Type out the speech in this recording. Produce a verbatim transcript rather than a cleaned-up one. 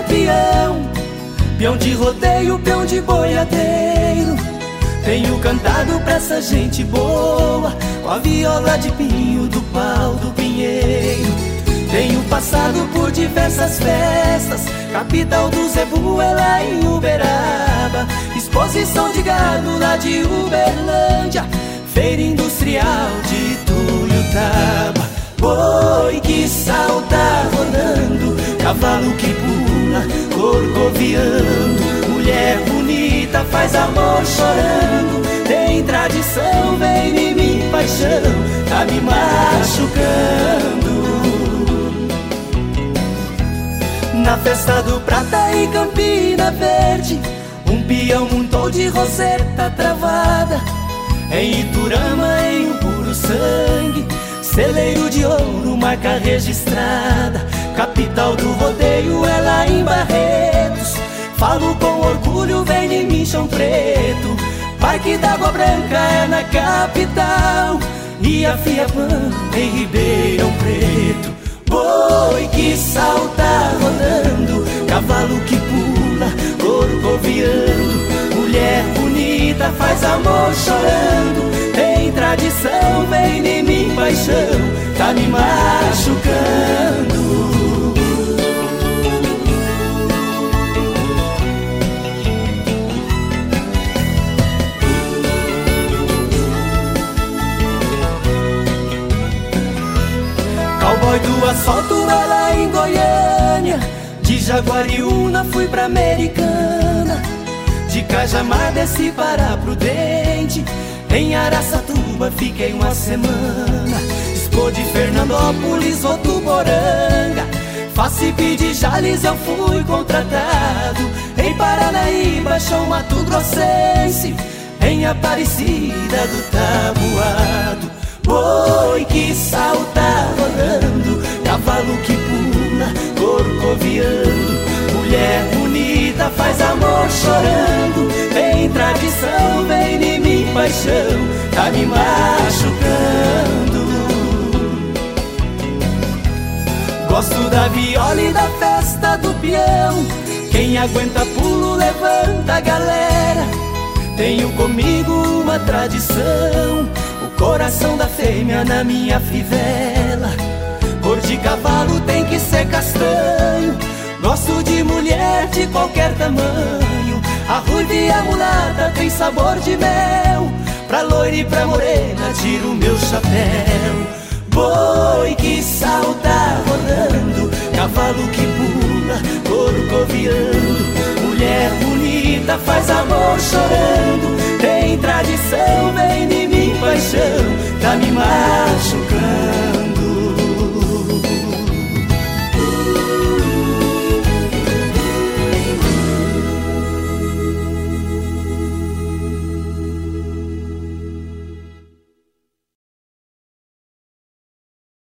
peão, peão de rodeio, peão de boiadeiro. Tenho cantado pra essa gente boa, com a viola de pinho do pau do pinheiro. Tenho passado por diversas festas, capital do zebu é lá em Uberaba, exposição de gado lá de Uberlândia, feira industrial de Tuiutaba. Boi que salta rodando, cavalo que pula, corcoviando, mulher bonita faz amor chorando. Tem tradição, vem em mim paixão, tá me machucando. Na festa do Prata e Campina Verde, um peão montou de roseta travada. Em Iturama, em um puro sangue, celeiro de ouro, marca registrada. Capital do rodeio é lá em Barretos, falo com orgulho, vem em mim chão preto. Parque d'Água Branca é na capital, e a Fiapã em Ribeirão Preto. Boi que salta rodando, cavalo que pula, corcoviando, mulher bonita faz amor chorando. Tem tradição, vem em mim paixão, tá me machucando. Cowboy do asfalto é lá em Goiânia, de Jaguariúna fui pra Americana, de Cajamar desci para Prudente, em Araçatuba fiquei uma semana. Expo de Fernandópolis, Votuporanga, Facipe de Jales eu fui contratado. Em Paranaíba, Chão Mato Grossense, em Aparecida do Tabuado. Boi que salta rodando, cavalo que pula, corcoviando, mulher bonita faz amor chorando. Tem tradição, vem em mim paixão, tá me machucando. Gosto da viola e da festa do peão, quem aguenta pulo levanta a galera. Tenho comigo uma tradição, o coração da fêmea na minha fivela. Cor de cavalo tem que ser castanho, gosto de mulher de qualquer tamanho. A ruiva e a mulata tem sabor de mel, pra loira e pra morena tiro o meu chapéu. Boi que salta rodando, cavalo que pula, corcoviando, mulher bonita faz amor chorando.